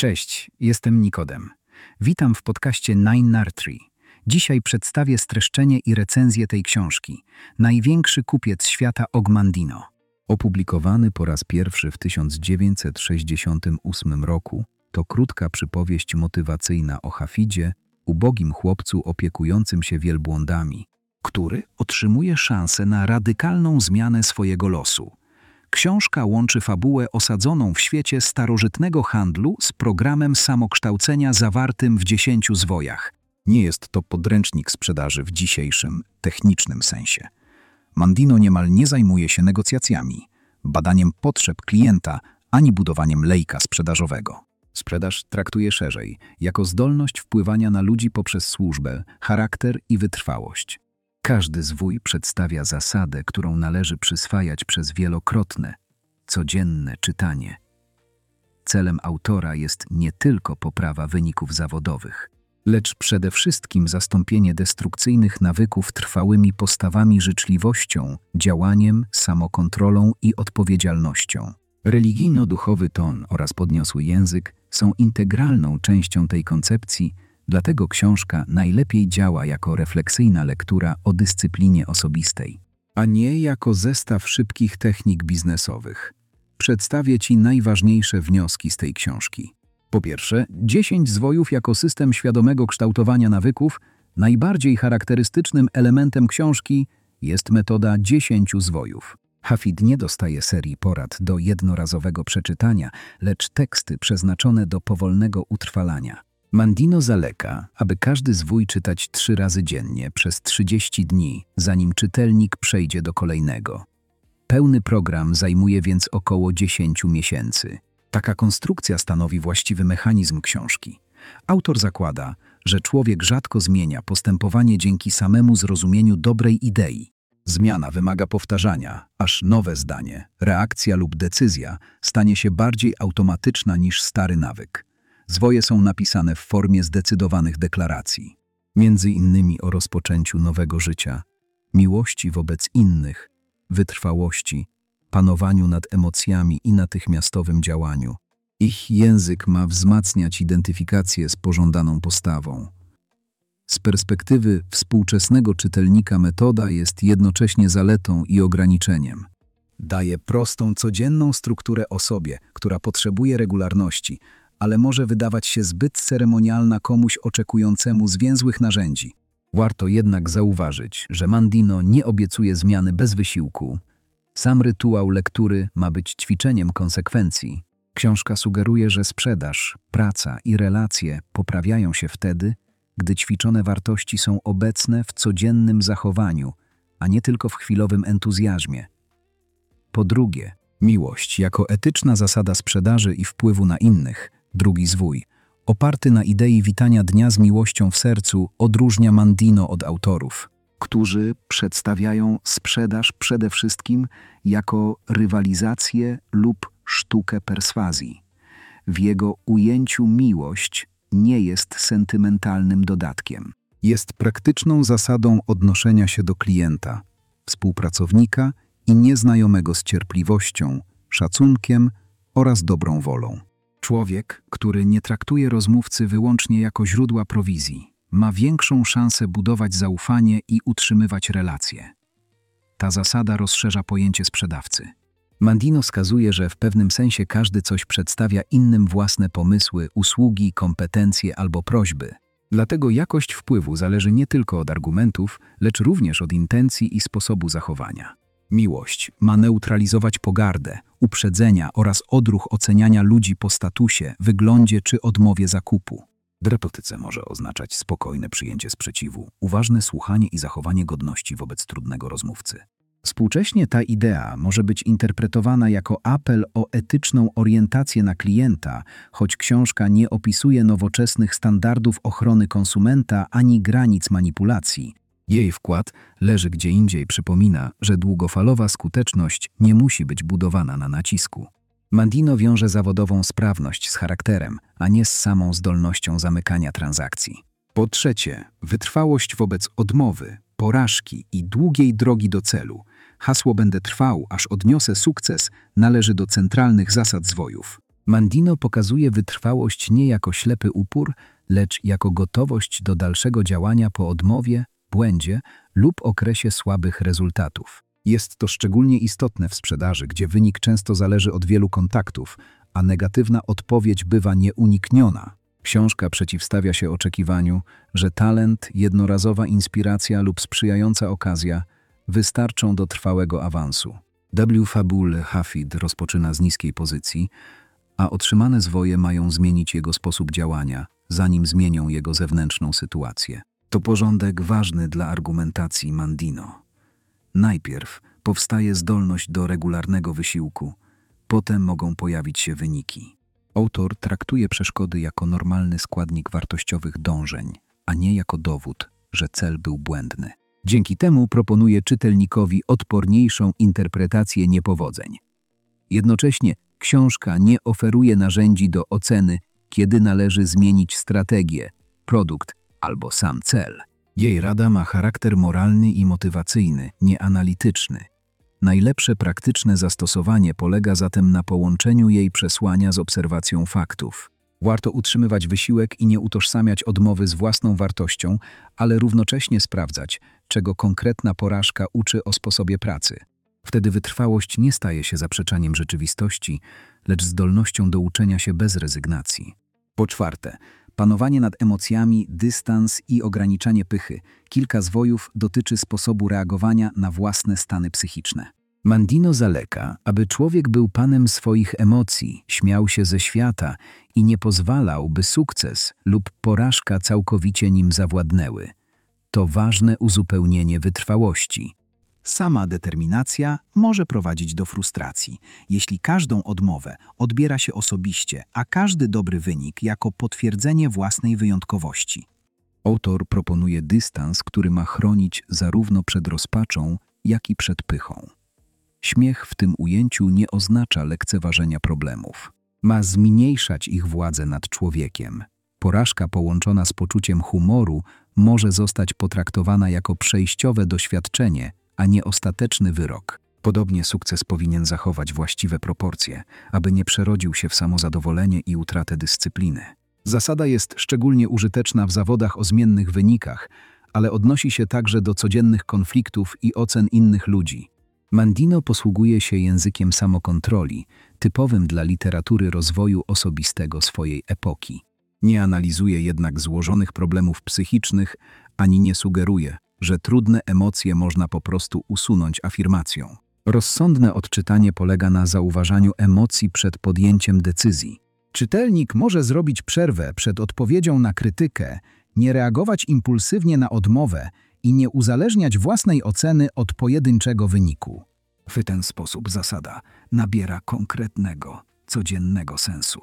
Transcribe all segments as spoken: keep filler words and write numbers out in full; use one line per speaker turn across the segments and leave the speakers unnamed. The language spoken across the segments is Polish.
Cześć, jestem Nikodem. Witam w podcaście Nine Nartry. Dzisiaj przedstawię streszczenie i recenzję tej książki. Największy kupiec świata Og Mandino. Opublikowany po raz pierwszy w tysiąc dziewięćset sześćdziesiątym ósmym roku, to krótka przypowieść motywacyjna o Hafidzie, ubogim chłopcu opiekującym się wielbłądami, który otrzymuje szansę na radykalną zmianę swojego losu. Książka łączy fabułę osadzoną w świecie starożytnego handlu z programem samokształcenia zawartym w dziesięciu zwojach. Nie jest to podręcznik sprzedaży w dzisiejszym, technicznym sensie. Mandino niemal nie zajmuje się negocjacjami, badaniem potrzeb klienta, ani budowaniem lejka sprzedażowego. Sprzedaż traktuje szerzej, jako zdolność wpływania na ludzi poprzez służbę, charakter i wytrwałość. Każdy zwój przedstawia zasadę, którą należy przyswajać przez wielokrotne, codzienne czytanie. Celem autora jest nie tylko poprawa wyników zawodowych, lecz przede wszystkim zastąpienie destrukcyjnych nawyków trwałymi postawami życzliwością, działaniem, samokontrolą i odpowiedzialnością. Religijno-duchowy ton oraz podniosły język są integralną częścią tej koncepcji, dlatego książka najlepiej działa jako refleksyjna lektura o dyscyplinie osobistej, a nie jako zestaw szybkich technik biznesowych. Przedstawię Ci najważniejsze wnioski z tej książki. Po pierwsze, dziesięć zwojów jako system świadomego kształtowania nawyków. Najbardziej charakterystycznym elementem książki jest metoda dziesięciu zwojów. Hafid nie dostaje serii porad do jednorazowego przeczytania, lecz teksty przeznaczone do powolnego utrwalania. Mandino zaleka, aby każdy zwój czytać trzy razy dziennie przez trzydzieści dni, zanim czytelnik przejdzie do kolejnego. Pełny program zajmuje więc około dziesięć miesięcy. Taka konstrukcja stanowi właściwy mechanizm książki. Autor zakłada, że człowiek rzadko zmienia postępowanie dzięki samemu zrozumieniu dobrej idei. Zmiana wymaga powtarzania, aż nowe zdanie, reakcja lub decyzja stanie się bardziej automatyczna niż stary nawyk. Zwoje są napisane w formie zdecydowanych deklaracji, między innymi o rozpoczęciu nowego życia, miłości wobec innych, wytrwałości, panowaniu nad emocjami i natychmiastowym działaniu. Ich język ma wzmacniać identyfikację z pożądaną postawą. Z perspektywy współczesnego czytelnika metoda jest jednocześnie zaletą i ograniczeniem. Daje prostą, codzienną strukturę osobie, która potrzebuje regularności, ale może wydawać się zbyt ceremonialna komuś oczekującemu zwięzłych narzędzi. Warto jednak zauważyć, że Mandino nie obiecuje zmiany bez wysiłku. Sam rytuał lektury ma być ćwiczeniem konsekwencji. Książka sugeruje, że sprzedaż, praca i relacje poprawiają się wtedy, gdy ćwiczone wartości są obecne w codziennym zachowaniu, a nie tylko w chwilowym entuzjazmie. Po drugie, miłość jako etyczna zasada sprzedaży i wpływu na innych, drugi zwój, oparty na idei witania dnia z miłością w sercu, odróżnia Mandino od autorów, którzy przedstawiają sprzedaż przede wszystkim jako rywalizację lub sztukę perswazji. W jego ujęciu miłość nie jest sentymentalnym dodatkiem. Jest praktyczną zasadą odnoszenia się do klienta, współpracownika i nieznajomego z cierpliwością, szacunkiem oraz dobrą wolą. Człowiek, który nie traktuje rozmówcy wyłącznie jako źródła prowizji, ma większą szansę budować zaufanie i utrzymywać relacje. Ta zasada rozszerza pojęcie sprzedawcy. Mandino wskazuje, że w pewnym sensie każdy coś przedstawia innym własne pomysły, usługi, kompetencje albo prośby. Dlatego jakość wpływu zależy nie tylko od argumentów, lecz również od intencji i sposobu zachowania. Miłość ma neutralizować pogardę, uprzedzenia oraz odruch oceniania ludzi po statusie, wyglądzie czy odmowie zakupu. W terapeutyce może oznaczać spokojne przyjęcie sprzeciwu, uważne słuchanie i zachowanie godności wobec trudnego rozmówcy. Współcześnie ta idea może być interpretowana jako apel o etyczną orientację na klienta, choć książka nie opisuje nowoczesnych standardów ochrony konsumenta ani granic manipulacji. Jej wkład leży gdzie indziej, przypomina, że długofalowa skuteczność nie musi być budowana na nacisku. Mandino wiąże zawodową sprawność z charakterem, a nie z samą zdolnością zamykania transakcji. Po trzecie, wytrwałość wobec odmowy, porażki i długiej drogi do celu. Hasło „będę trwał, aż odniosę sukces” należy do centralnych zasad zwojów. Mandino pokazuje wytrwałość nie jako ślepy upór, lecz jako gotowość do dalszego działania po odmowie, błędzie lub okresie słabych rezultatów. Jest to szczególnie istotne w sprzedaży, gdzie wynik często zależy od wielu kontaktów, a negatywna odpowiedź bywa nieunikniona. Książka przeciwstawia się oczekiwaniu, że talent, jednorazowa inspiracja lub sprzyjająca okazja wystarczą do trwałego awansu. W. Fabul Hafid rozpoczyna z niskiej pozycji, a otrzymane zwoje mają zmienić jego sposób działania, zanim zmienią jego zewnętrzną sytuację. To porządek ważny dla argumentacji Mandino. Najpierw powstaje zdolność do regularnego wysiłku, potem mogą pojawić się wyniki. Autor traktuje przeszkody jako normalny składnik wartościowych dążeń, a nie jako dowód, że cel był błędny. Dzięki temu proponuje czytelnikowi odporniejszą interpretację niepowodzeń. Jednocześnie książka nie oferuje narzędzi do oceny, kiedy należy zmienić strategię, produkt albo sam cel. Jej rada ma charakter moralny i motywacyjny, nie analityczny. Najlepsze praktyczne zastosowanie polega zatem na połączeniu jej przesłania z obserwacją faktów. Warto utrzymywać wysiłek i nie utożsamiać odmowy z własną wartością, ale równocześnie sprawdzać, czego konkretna porażka uczy o sposobie pracy. Wtedy wytrwałość nie staje się zaprzeczaniem rzeczywistości, lecz zdolnością do uczenia się bez rezygnacji. Po czwarte, panowanie nad emocjami, dystans i ograniczanie pychy. Kilka zwojów dotyczy sposobu reagowania na własne stany psychiczne. Mandino zaleka, aby człowiek był panem swoich emocji, śmiał się ze świata i nie pozwalał, by sukces lub porażka całkowicie nim zawładnęły. To ważne uzupełnienie wytrwałości. Sama determinacja może prowadzić do frustracji, jeśli każdą odmowę odbiera się osobiście, a każdy dobry wynik jako potwierdzenie własnej wyjątkowości. Autor proponuje dystans, który ma chronić zarówno przed rozpaczą, jak i przed pychą. Śmiech w tym ujęciu nie oznacza lekceważenia problemów. Ma zmniejszać ich władzę nad człowiekiem. Porażka połączona z poczuciem humoru może zostać potraktowana jako przejściowe doświadczenie, a nie ostateczny wyrok. Podobnie sukces powinien zachować właściwe proporcje, aby nie przerodził się w samozadowolenie i utratę dyscypliny. Zasada jest szczególnie użyteczna w zawodach o zmiennych wynikach, ale odnosi się także do codziennych konfliktów i ocen innych ludzi. Mandino posługuje się językiem samokontroli, typowym dla literatury rozwoju osobistego swojej epoki. Nie analizuje jednak złożonych problemów psychicznych, ani nie sugeruje, że trudne emocje można po prostu usunąć afirmacją. Rozsądne odczytanie polega na zauważaniu emocji przed podjęciem decyzji. Czytelnik może zrobić przerwę przed odpowiedzią na krytykę, nie reagować impulsywnie na odmowę i nie uzależniać własnej oceny od pojedynczego wyniku. W ten sposób zasada nabiera konkretnego, codziennego sensu.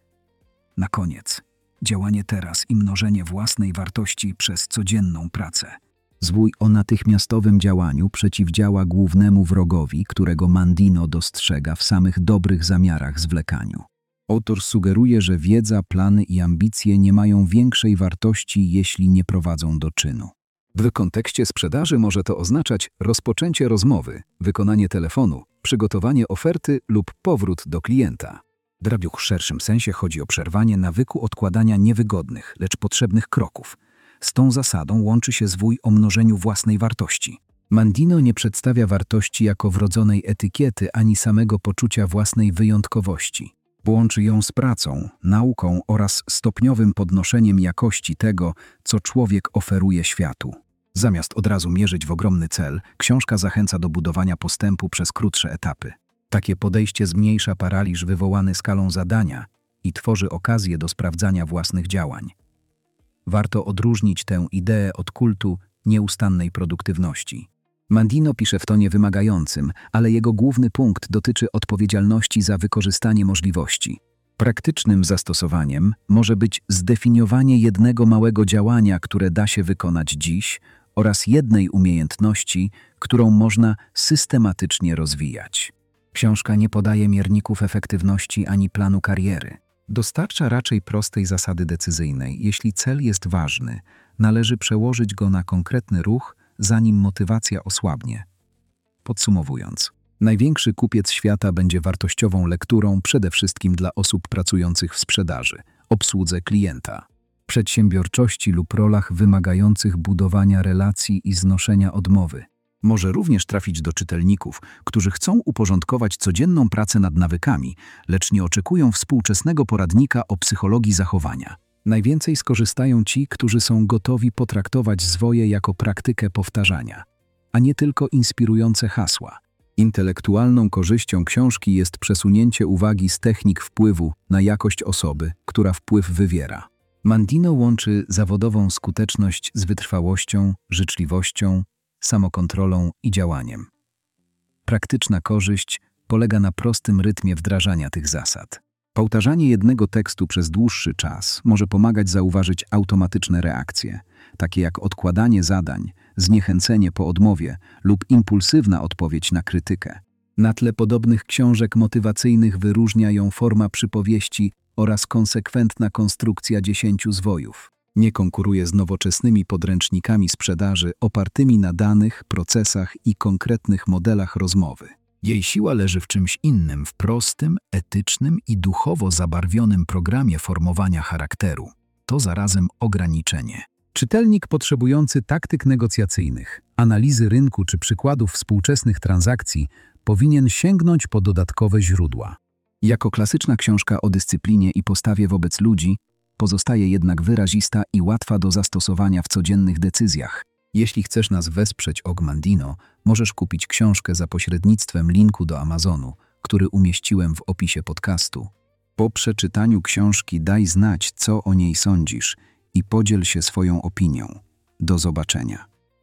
Na koniec, działanie teraz i mnożenie własnej wartości przez codzienną pracę. Zwój o natychmiastowym działaniu przeciwdziała głównemu wrogowi, którego Mandino dostrzega w samych dobrych zamiarach zwlekaniu. Autor sugeruje, że wiedza, plany i ambicje nie mają większej wartości, jeśli nie prowadzą do czynu. W kontekście sprzedaży może to oznaczać rozpoczęcie rozmowy, wykonanie telefonu, przygotowanie oferty lub powrót do klienta. W szerszym sensie chodzi o przerwanie nawyku odkładania niewygodnych, lecz potrzebnych kroków. Z tą zasadą łączy się zwój o mnożeniu własnej wartości. Mandino nie przedstawia wartości jako wrodzonej etykiety ani samego poczucia własnej wyjątkowości. Łączy ją z pracą, nauką oraz stopniowym podnoszeniem jakości tego, co człowiek oferuje światu. Zamiast od razu mierzyć w ogromny cel, książka zachęca do budowania postępu przez krótsze etapy. Takie podejście zmniejsza paraliż wywołany skalą zadania i tworzy okazję do sprawdzania własnych działań. Warto odróżnić tę ideę od kultu nieustannej produktywności. Mandino pisze w tonie wymagającym, ale jego główny punkt dotyczy odpowiedzialności za wykorzystanie możliwości. Praktycznym zastosowaniem może być zdefiniowanie jednego małego działania, które da się wykonać dziś, oraz jednej umiejętności, którą można systematycznie rozwijać. Książka nie podaje mierników efektywności ani planu kariery. Dostarcza raczej prostej zasady decyzyjnej. Jeśli cel jest ważny, należy przełożyć go na konkretny ruch, zanim motywacja osłabnie. Podsumowując, Największy kupiec świata będzie wartościową lekturą przede wszystkim dla osób pracujących w sprzedaży, obsłudze klienta, przedsiębiorczości lub rolach wymagających budowania relacji i znoszenia odmowy. Może również trafić do czytelników, którzy chcą uporządkować codzienną pracę nad nawykami, lecz nie oczekują współczesnego poradnika o psychologii zachowania. Najwięcej skorzystają ci, którzy są gotowi potraktować zwoje jako praktykę powtarzania, a nie tylko inspirujące hasła. Intelektualną korzyścią książki jest przesunięcie uwagi z technik wpływu na jakość osoby, która wpływ wywiera. Mandino łączy zawodową skuteczność z wytrwałością, życzliwością, samokontrolą i działaniem. Praktyczna korzyść polega na prostym rytmie wdrażania tych zasad. Powtarzanie jednego tekstu przez dłuższy czas może pomagać zauważyć automatyczne reakcje, takie jak odkładanie zadań, zniechęcenie po odmowie lub impulsywna odpowiedź na krytykę. Na tle podobnych książek motywacyjnych wyróżnia ją forma przypowieści oraz konsekwentna konstrukcja dziesięciu zwojów. Nie konkuruje z nowoczesnymi podręcznikami sprzedaży opartymi na danych, procesach i konkretnych modelach rozmowy. Jej siła leży w czymś innym, w prostym, etycznym i duchowo zabarwionym programie formowania charakteru. To zarazem ograniczenie. Czytelnik potrzebujący taktyk negocjacyjnych, analizy rynku czy przykładów współczesnych transakcji powinien sięgnąć po dodatkowe źródła. Jako klasyczna książka o dyscyplinie i postawie wobec ludzi, pozostaje jednak wyrazista i łatwa do zastosowania w codziennych decyzjach. Jeśli chcesz nas wesprzeć Ogmandino, możesz kupić książkę za pośrednictwem linku do Amazonu, który umieściłem w opisie podcastu. Po przeczytaniu książki daj znać, co o niej sądzisz i podziel się swoją opinią. Do zobaczenia.